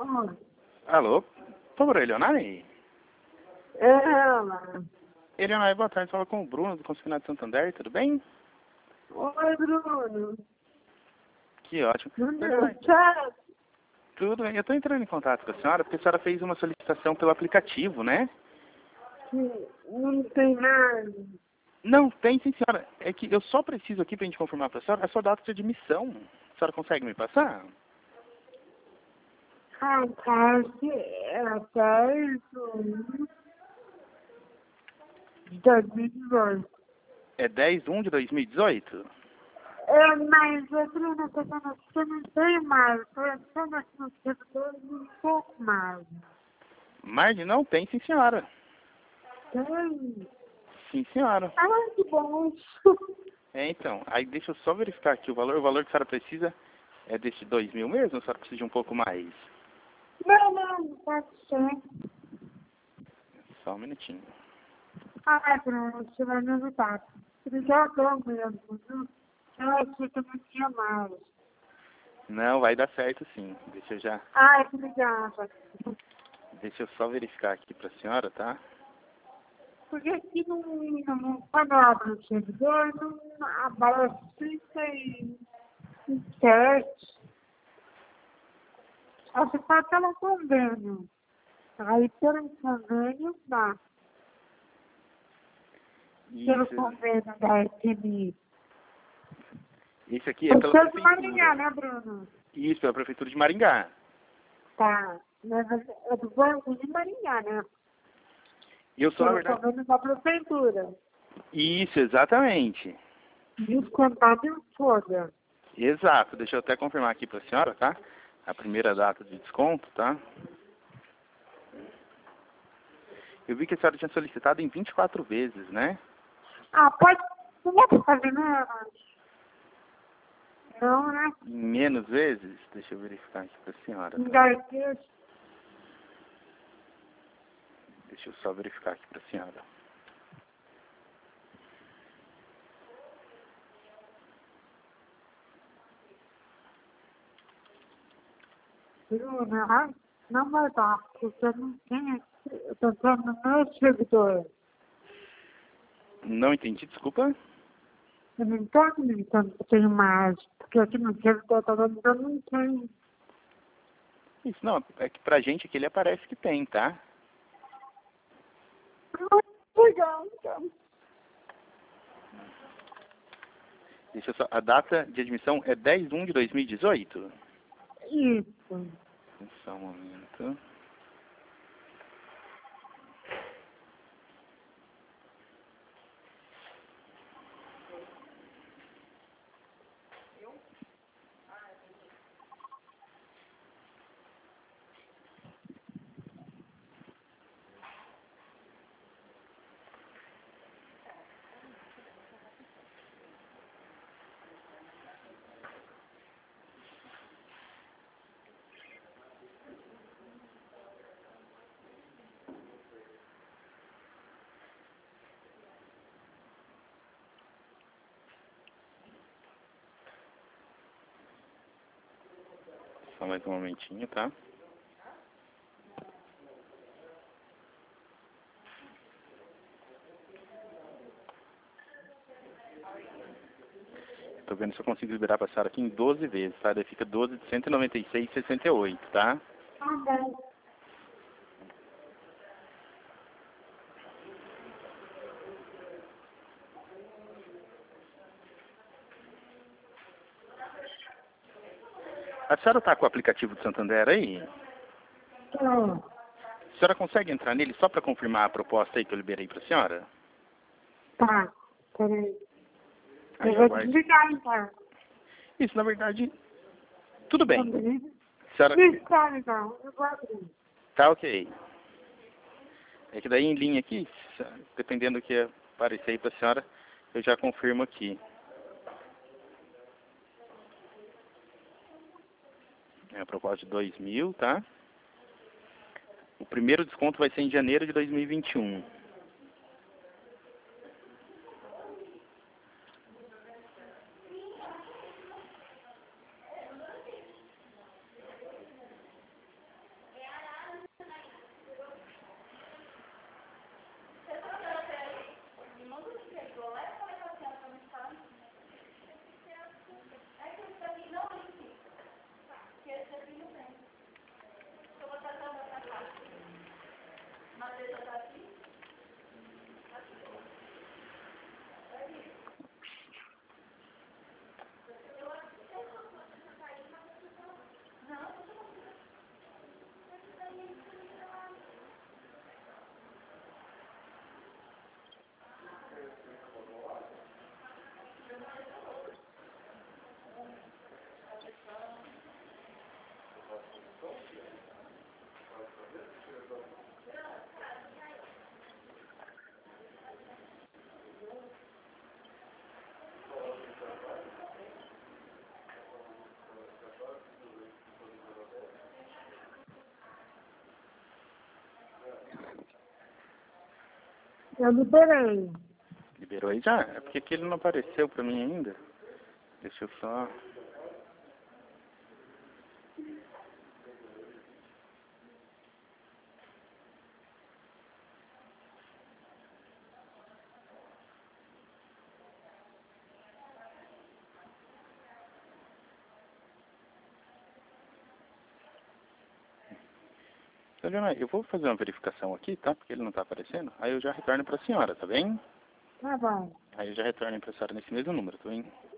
Oi. Alô? Por favor, Eleonai? É ela. Eleonai, boa tarde. Fala com o Bruno, do Consignado de Santander, tudo bem? Oi, Bruno. Que ótimo. Não deu Eleonai, certo? tudo bem. Eu estou entrando em contato com a senhora porque a senhora fez uma solicitação pelo aplicativo, né? Que não tem nada. Não, tem sim, senhora. É que eu só preciso aqui para a gente confirmar para a senhora a sua data de admissão. A senhora consegue me passar? A parte é perto de 2018. É 10/1 de 2018? É, mas, Bruno, você não tem mais. Estou entrando aqui no servidor um pouco mais. Marge, não, tem sim, senhora. Tem? Sim, senhora. Ah, que bom. É, então. Aí deixa eu só verificar aqui o valor. O valor que a senhora precisa é desse 2.000 mesmo? Ou a senhora precisa de um pouco mais? Não, pode ser. Só um minutinho. Ah, Bruno, você vai me ajudar. Obrigadão mesmo, viu? Eu achei que eu não tinha mais. Não, vai dar certo sim. Ai, obrigada. Deixa eu só verificar aqui pra senhora, tá? Porque aqui quando eu abro o servidor, não aparece 37. Só se faz pelo convênio. Aí pelo convênio dá. Pelo Isso. convênio da FMI. Isso aqui é pela Você é de Maringá, prefeitura. né, Bruno? Isso, pela prefeitura de Maringá. Tá. Mas é do Banco de Maringá, né? E eu sou, na Pelo verdade... convênio da prefeitura. Isso, exatamente. Descontado foda. Exato. Deixa eu até confirmar aqui pra senhora, tá? A primeira data de desconto, tá? Eu vi que a senhora tinha solicitado em 24 vezes, né? Ah, pode. Não dá pra fazer nada. Não, né? Em menos vezes? Deixa eu verificar aqui pra senhora, tá? Engarguejo. Deixa eu só verificar aqui pra senhora. Bruna, não vai dar, porque eu não tenho. Eu tô entrando no meu servidor. Não entendi, desculpa. Eu não tô acreditando que eu tenho mais. Porque aqui no servidor tá dando que eu não tenho. Isso, não, é que pra gente aqui ele aparece que tem, tá? Legal, então. Deixa eu só... A data de admissão é 10/1 de 2018? Isso. Só um momento. Só mais um momentinho, tá? Tô vendo se eu consigo liberar pra senhora aqui em 12 vezes, tá? Daí fica 12 de 196,68, tá? Tá bom. A senhora tá com o aplicativo do Santander aí? Então, A senhora consegue entrar nele só pra confirmar a proposta aí que eu liberei pra senhora? tá. Peraí. Aí Eu eu vou aguardo. desligar, então. Isso, na verdade, tudo bem. Também. A senhora... Desligar, então. Eu vou abrir. Tá ok. É que daí em linha aqui, dependendo do que aparecer aí pra senhora, eu já confirmo aqui. É a proposta de 2.000, tá? O primeiro desconto vai ser em janeiro de 2021. Eu liberei. Liberou aí já? É porque aqui ele não apareceu pra mim ainda. Deixa eu só... Então, Leonor, eu vou fazer uma verificação aqui, tá? Porque ele não tá aparecendo. Aí eu já retorno pra senhora, tá bem? Tá bom. Aí eu já retorno pra senhora nesse mesmo número, tá bem?